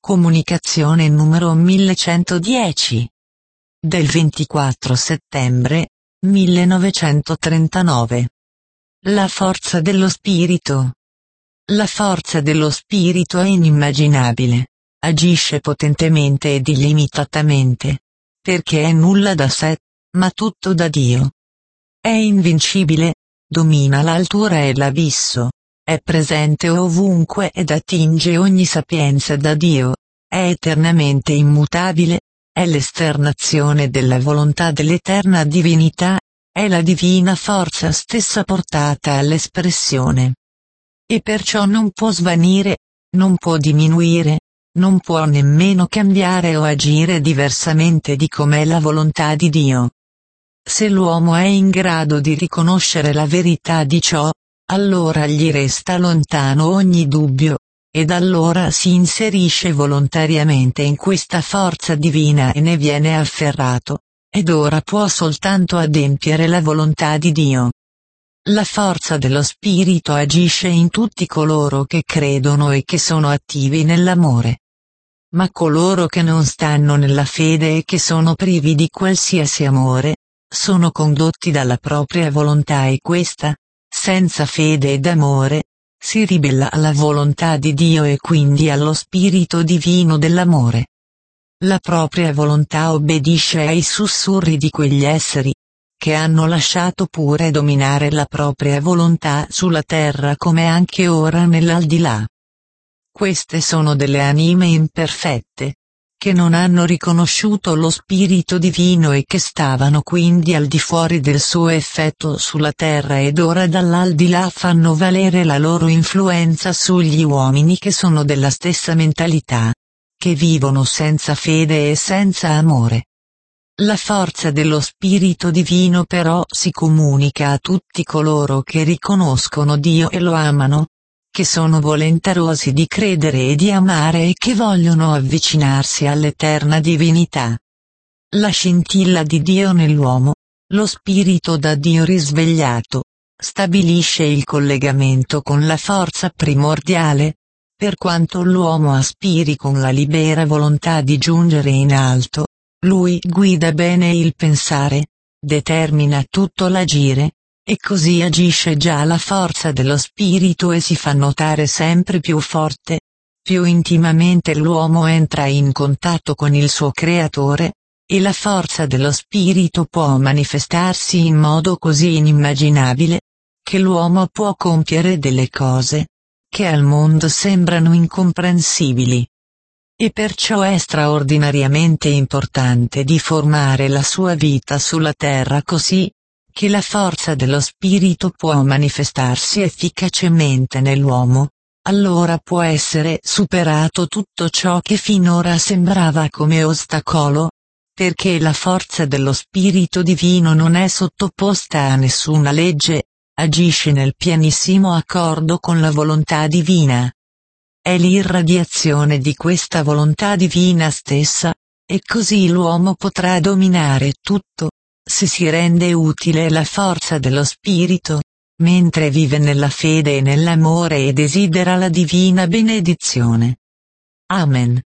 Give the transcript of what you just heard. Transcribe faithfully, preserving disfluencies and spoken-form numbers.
Comunicazione numero millecentodieci. Del ventiquattro settembre millenovecentotrentanove. La forza dello spirito. La forza dello spirito è inimmaginabile. Agisce potentemente ed illimitatamente. Perché è nulla da sé, ma tutto da Dio. È invincibile, domina l'altura e l'abisso. È presente ovunque ed attinge ogni sapienza da Dio. È eternamente immutabile. È l'esternazione della volontà dell'eterna divinità. È la divina forza stessa portata all'espressione. E perciò non può svanire, non può diminuire, non può nemmeno cambiare o agire diversamente di com'è la volontà di Dio. Se l'uomo è in grado di riconoscere la verità di ciò, allora gli resta lontano ogni dubbio, ed allora si inserisce volontariamente in questa forza divina e ne viene afferrato, ed ora può soltanto adempiere la volontà di Dio. La forza dello spirito agisce in tutti coloro che credono e che sono attivi nell'amore. Ma coloro che non stanno nella fede e che sono privi di qualsiasi amore, sono condotti dalla propria volontà e questa, senza fede ed amore, si ribella alla volontà di Dio e quindi allo spirito divino dell'amore. La propria volontà obbedisce ai sussurri di quegli esseri, che hanno lasciato pure dominare la propria volontà sulla terra come anche ora nell'aldilà. Queste sono delle anime imperfette, che non hanno riconosciuto lo spirito divino e che stavano quindi al di fuori del suo effetto sulla terra ed ora dall'aldilà fanno valere la loro influenza sugli uomini che sono della stessa mentalità, che vivono senza fede e senza amore. La forza dello spirito divino però si comunica a tutti coloro che riconoscono Dio e lo amano, che sono volenterosi di credere e di amare e che vogliono avvicinarsi all'eterna divinità. La scintilla di Dio nell'uomo, lo spirito da Dio risvegliato, stabilisce il collegamento con la forza primordiale, per quanto l'uomo aspiri con la libera volontà di giungere in alto, lui guida bene il pensare, determina tutto l'agire, e così agisce già la forza dello spirito e si fa notare sempre più forte. Più intimamente l'uomo entra in contatto con il suo creatore, e la forza dello spirito può manifestarsi in modo così inimmaginabile, che l'uomo può compiere delle cose, che al mondo sembrano incomprensibili. E perciò è straordinariamente importante di formare la sua vita sulla terra così, che la forza dello spirito può manifestarsi efficacemente nell'uomo, allora può essere superato tutto ciò che finora sembrava come ostacolo, perché la forza dello spirito divino non è sottoposta a nessuna legge, agisce nel pienissimo accordo con la volontà divina. È l'irradiazione di questa volontà divina stessa, e così l'uomo potrà dominare tutto, se si rende utile la forza dello spirito, mentre vive nella fede e nell'amore e desidera la divina benedizione. Amen.